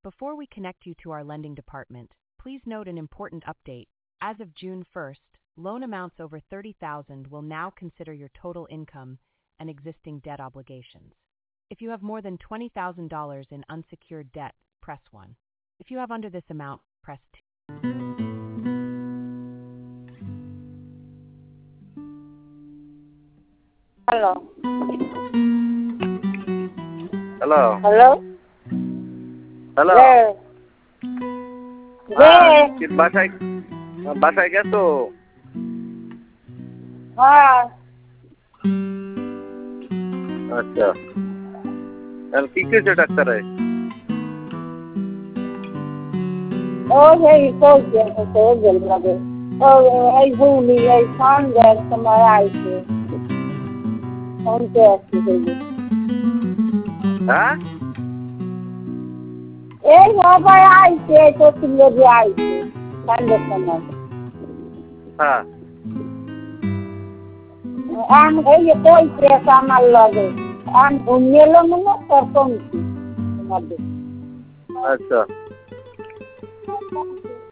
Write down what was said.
Before we connect you to our lending department, please note an important update. As of June 1st, loan amounts over $30,000 will now consider your total income and existing debt obligations. If you have more than $20,000 in unsecured debt, press 1. If you have under this amount, press 2. Hello. Hello. Hello? Hello. There. There. বাসায় গেছো? হ্যাঁ। আচ্ছা। এখন কি কইছে ডাক্তারে? এই কইছে লাগে। এই ভুলি এই সন্ধ্যার সময় আইছে। সন্ধ্যে আসছে। হ্যাঁ? এই সবাই আইছে, কচিন লেগে আইছে। সন্ধ্যের সময়। হ্যাঁ। এই যে কইছে আমার লাগে। ঘুমিয়ে মনে তোর কমছি। আচ্ছা।